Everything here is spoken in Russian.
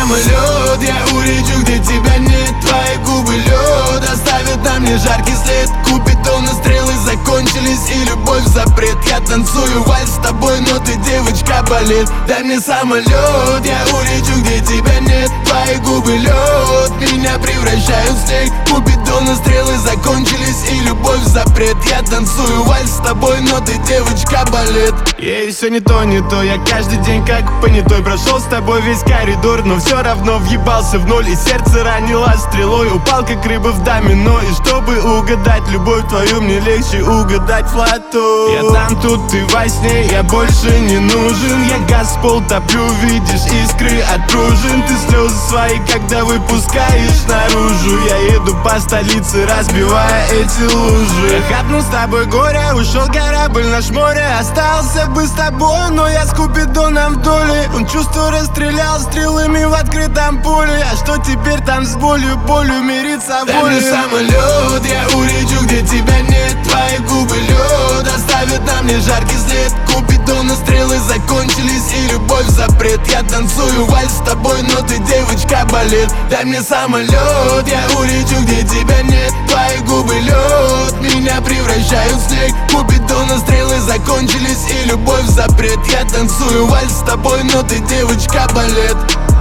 самолет, я улечу, где тебя нет. Твои губы лед оставят на мне жаркий след. Купидон и стрелы закончились, и любовь запрет. Я танцую вальс с тобой, но ты девочка балет. Дай мне самолет, я улечу, где тебя нет. Твои губы лед меня превращают в снег. Купидон и стрелы закончились, и любовь запрет. Я танцую вальс с тобой, но ты девочка балет. Ей, все не то, я каждый день как понятой. Прошел с тобой весь коридор, но все равно въебался в ноль. И сердце ранило стрелой, упал как рыба в домино. И чтобы угадать любовь твою, мне легче угадать в лото. Я там, тут, ты во сне, я больше не нужен. Я газ в пол топлю, видишь искры от пружин. Ты слезы свои, когда выпускаешь наружу. Я еду по столице, разбивая эти лужи. Я хапнул с тобой горе, ушел корабль, наш море. Остался бы с тобой, но я с Купидоном в доле. Он чувство расстрелял стрелами в открытом поле. А что теперь там с болью мириться волей? Дай мне самолет, я улечу, где тебя нет. Твои губы лед оставят на мне жаркий след. Купидон и стрелы закончились, и любовь запрет. Я танцую вальс с тобой, но ты девочка балет. Дай мне самолет, я улечу, где тебя нет. Твои губы лед меня превращают в снег. Купидон и стрелы закончились, и любовь запрет. Я танцую вальс с тобой, но ты девочка балет.